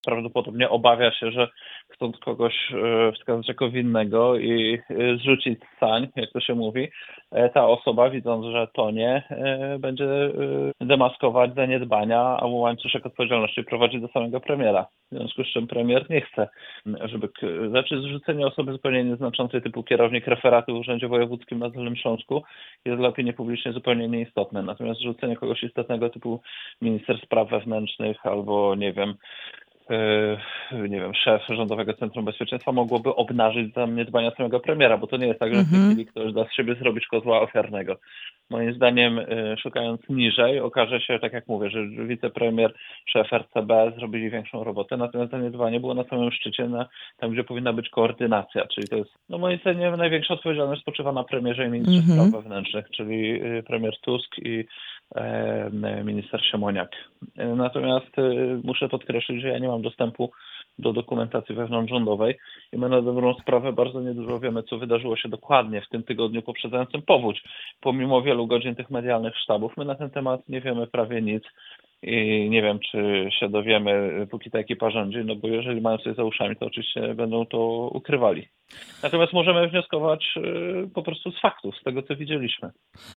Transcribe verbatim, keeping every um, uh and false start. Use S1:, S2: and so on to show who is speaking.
S1: prawdopodobnie obawia się, że chcąc kogoś wskazać jako winnego i zrzucić z sań, jak to się mówi, ta osoba, widząc, że to nie, będzie demaskować zaniedbania, a łańcuszek odpowiedzialności prowadzi do samego premiera. W związku z czym premier nie chce, żeby... Znaczy zrzucenie osoby zupełnie nieznaczącej typu kierownik referatu w Urzędzie Wojewódzkim na Dolnym Śląsku jest dla opinii publicznej zupełnie nieistotne. Natomiast zrzucenie kogoś istotnego typu minister spraw wewnętrznych albo, nie wiem, Yy, nie wiem, szef Rządowego Centrum Bezpieczeństwa mogłoby obnażyć zaniedbania samego premiera, bo to nie jest tak, że w tej
S2: Mhm.
S1: chwili ktoś da z siebie zrobić kozła ofiarnego. Moim zdaniem, yy, szukając niżej, okaże się, tak jak mówię, że wicepremier, szef R C B zrobili większą robotę, natomiast zaniedbanie było na samym szczycie, na, tam gdzie powinna być koordynacja, czyli to jest, no moim zdaniem, największa odpowiedzialność spoczywa na premierze i ministrze
S2: Mhm.
S1: spraw wewnętrznych, czyli yy, premier Tusk i yy, minister Siemoniak. Yy, natomiast yy, muszę podkreślić, że ja nie mam dostępu do dokumentacji wewnątrzrządowej i my na dobrą sprawę bardzo niedużo wiemy, co wydarzyło się dokładnie w tym tygodniu poprzedzającym powódź. Pomimo wielu godzin tych medialnych sztabów, my na ten temat nie wiemy prawie nic i nie wiem, czy się dowiemy, póki ta ekipa rządzi, no bo jeżeli mają coś za uszami, to oczywiście będą to ukrywali. Natomiast możemy wnioskować po prostu z faktów, z tego, co widzieliśmy.